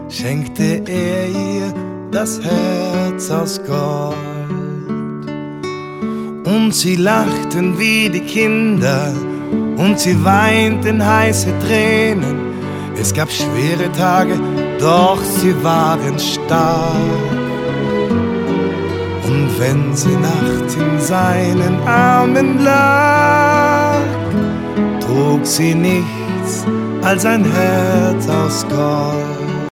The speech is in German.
schenkte er ihr das Herz aus Gold. Und sie lachten wie die Kinder und sie weinten heiße Tränen. Es gab schwere Tage, doch sie waren stark. Und wenn sie nachts in seinen Armen lag, trug sie nichts als ein Herz aus Gold.